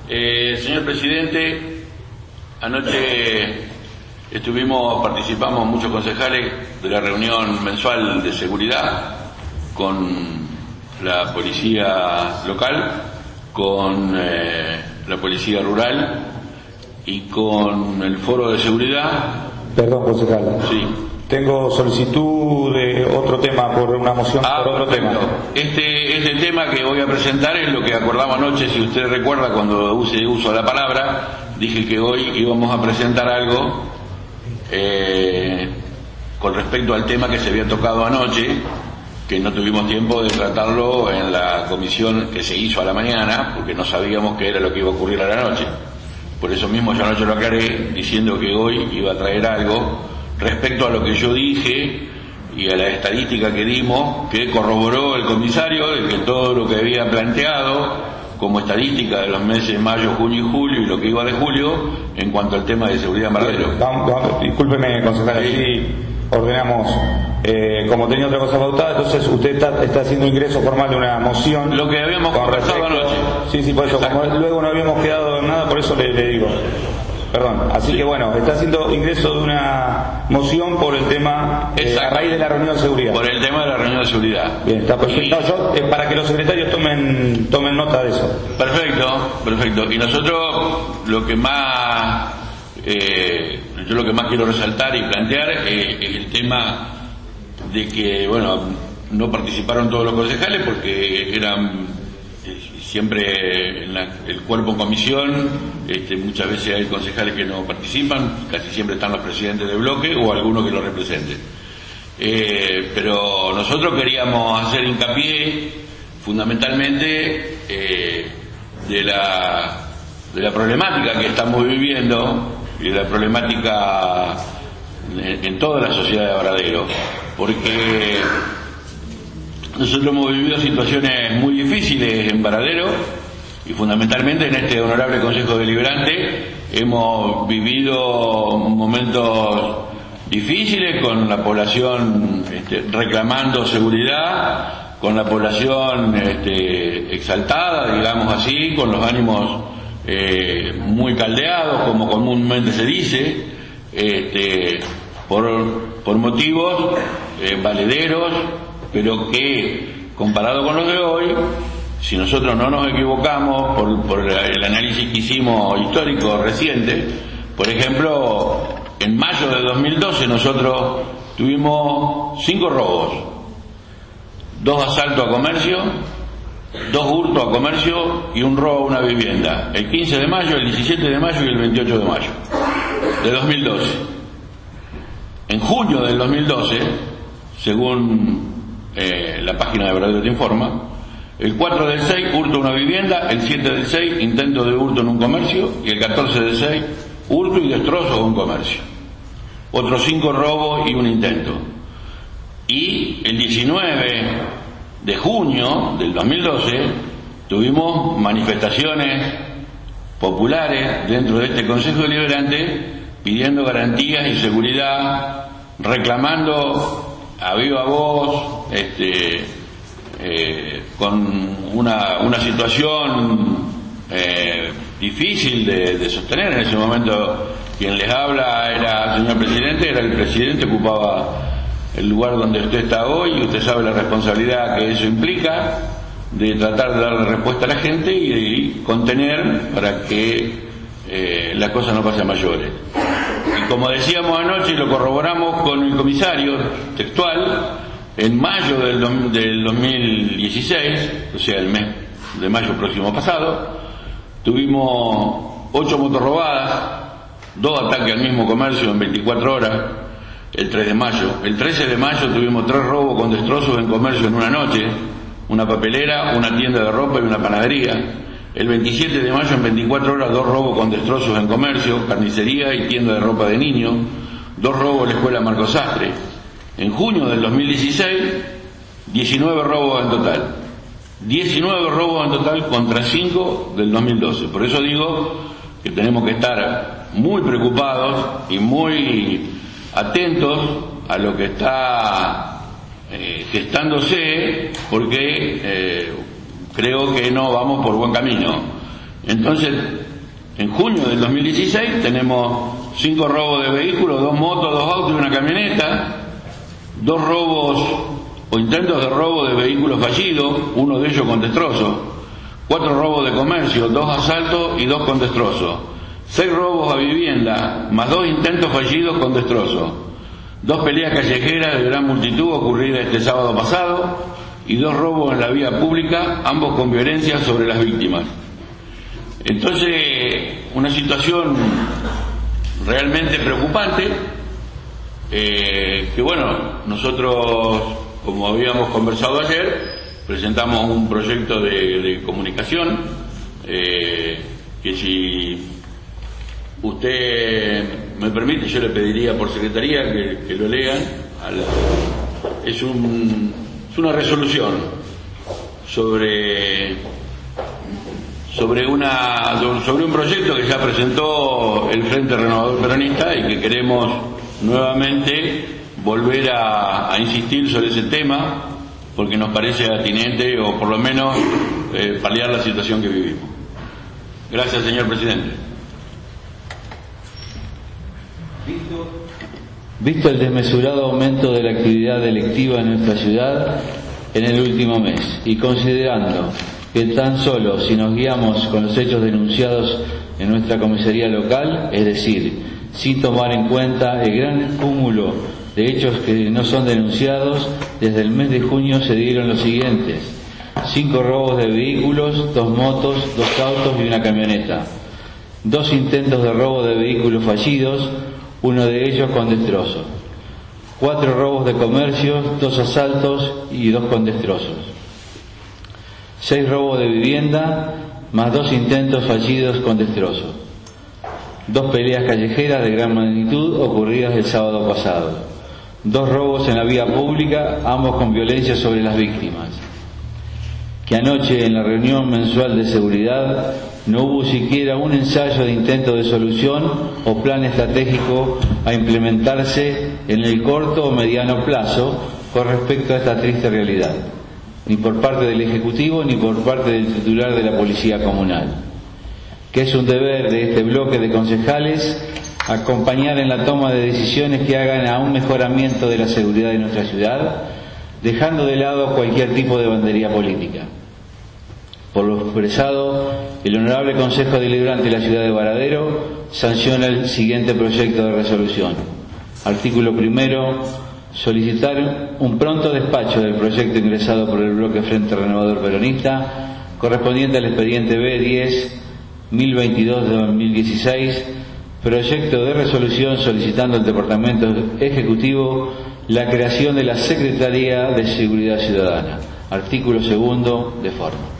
Señor presidente, anoche participamos muchos concejales de la reunión mensual de seguridad con la policía local, con la policía rural y con el foro de seguridad. Perdón, concejal. Sí. Tengo solicitud de otro tema por una moción por otro tema. Este tema que voy a presentar es lo que acordamos anoche. Si usted recuerda, cuando uso la palabra, dije que hoy íbamos a presentar algo con respecto al tema que se había tocado anoche, que no tuvimos tiempo de tratarlo en la comisión que se hizo a la mañana, porque no sabíamos qué era lo que iba a ocurrir a la noche. Por eso mismo yo anoche lo aclaré, diciendo que hoy iba a traer algo respecto a lo que yo dije y a la estadística que dimos, que corroboró el comisario, de que todo lo que había planteado como estadística de los meses mayo, junio y julio y lo que iba de julio en cuanto al tema de seguridad en Baradero. Discúlpeme, concejal, así ordenamos, como tenía otra cosa pautada, entonces usted está haciendo ingreso formal de una moción. Lo que habíamos conversado anoche. Sí, por eso, exacto. Como luego no habíamos quedado en nada, por eso le digo. Perdón, así que bueno, está haciendo ingreso de una moción por el tema, a raíz de la reunión de seguridad. Por el tema de la reunión de seguridad. Bien, está perfecto. Para que los secretarios tomen nota de eso. Perfecto. Y nosotros lo que más quiero resaltar y plantear es el tema de que, no participaron todos los concejales porque eran siempre el cuerpo en comisión, muchas veces hay concejales que no participan, casi siempre están los presidentes de bloque o algunos que lo representen. Pero nosotros queríamos hacer hincapié fundamentalmente de la problemática que estamos viviendo y de la problemática en toda la sociedad de Baradero, porque nosotros hemos vivido situaciones muy difíciles en Baradero y fundamentalmente en este honorable Consejo Deliberante hemos vivido momentos difíciles con la población reclamando seguridad, con la población exaltada, digamos así, con los ánimos muy caldeados, como comúnmente se dice, por motivos valederos, pero que comparado con los de hoy, si nosotros no nos equivocamos por el análisis que hicimos histórico reciente, por ejemplo, en mayo de 2012 nosotros tuvimos 5 robos, 2 asaltos a comercio, 2 hurtos a comercio y 1 robo a una vivienda, el 15 de mayo, el 17 de mayo y el 28 de mayo de 2012. En junio del 2012, según la página de Baradero Te Informa, el 4 del 6, hurto a una vivienda, el 7 del 6, intento de hurto en un comercio, y el 14 del 6, hurto y destrozo a un comercio. Otros 5 robos y un intento. Y el 19 de junio del 2012 tuvimos manifestaciones populares dentro de este Consejo Deliberante pidiendo garantías y seguridad, reclamando a viva voz, con una situación difícil de sostener. En ese momento quien les habla era el señor presidente, era el presidente, ocupaba el lugar donde usted está hoy, y usted sabe la responsabilidad que eso implica de tratar de darle respuesta a la gente y contener para que la cosa no pase a mayores. Y como decíamos anoche y lo corroboramos con el comisario textual, en mayo del 2016, o sea, el mes de mayo próximo pasado, tuvimos 8 motos robadas, 2 ataques al mismo comercio en 24 horas, el 3 de mayo. El 13 de mayo tuvimos 3 robos con destrozos en comercio en una noche, una papelera, una tienda de ropa y una panadería. El 27 de mayo en 24 horas 2 robos con destrozos en comercio, carnicería y tienda de ropa de niños, 2 robos en la escuela Marcos Sastre. En junio del 2016, 19 robos en total. 19 robos en total contra 5 del 2012. Por eso digo que tenemos que estar muy preocupados y muy atentos a lo que está gestándose, porque creo que no vamos por buen camino. Entonces, en junio del 2016 tenemos 5 robos de vehículos, 2 motos, 2 autos y una camioneta, 2 robos o intentos de robo de vehículos fallidos, uno de ellos con destrozos, 4 robos de comercio, 2 asaltos y 2 con destrozos, 6 robos a vivienda, más 2 intentos fallidos con destrozos, 2 peleas callejeras de gran multitud ocurridas este sábado pasado y 2 robos en la vía pública, ambos con violencia sobre las víctimas. Entonces, una situación realmente preocupante, que bueno, nosotros, como habíamos conversado ayer, presentamos un proyecto de comunicación, que si usted me permite, yo le pediría por secretaría que lo lean. Es una resolución sobre un proyecto que ya presentó el Frente Renovador Peronista y que queremos nuevamente volver a insistir sobre ese tema porque nos parece atinente o por lo menos paliar la situación que vivimos. Gracias, señor presidente. Visto el desmesurado aumento de la actividad delictiva en nuestra ciudad en el último mes y considerando que tan solo si nos guiamos con los hechos denunciados en nuestra comisaría local, es decir, sin tomar en cuenta el gran cúmulo de hechos que no son denunciados, desde el mes de junio se dieron los siguientes: 5 robos de vehículos, 2 motos, 2 autos y una camioneta, 2 intentos de robo de vehículos fallidos, uno de ellos con destrozo, 4 robos de comercios, 2 asaltos y 2 con destrozos, 6 robos de vivienda, más 2 intentos fallidos con destrozos, 2 peleas callejeras de gran magnitud ocurridas el sábado pasado, 2 robos en la vía pública, ambos con violencia sobre las víctimas. Que anoche en la reunión mensual de seguridad no hubo siquiera un ensayo de intento de solución o plan estratégico a implementarse en el corto o mediano plazo con respecto a esta triste realidad, ni por parte del Ejecutivo ni por parte del titular de la Policía Comunal, que es un deber de este bloque de concejales acompañar en la toma de decisiones que hagan a un mejoramiento de la seguridad de nuestra ciudad, dejando de lado cualquier tipo de bandería política. Por lo expresado, el Honorable Consejo Deliberante de la Ciudad de Varadero sanciona el siguiente proyecto de resolución. Artículo 1. Solicitar un pronto despacho del proyecto ingresado por el bloque Frente Renovador Peronista, correspondiente al expediente B10.1022 de 2016, proyecto de resolución solicitando al Departamento Ejecutivo la creación de la Secretaría de Seguridad Ciudadana. Artículo 2. De forma.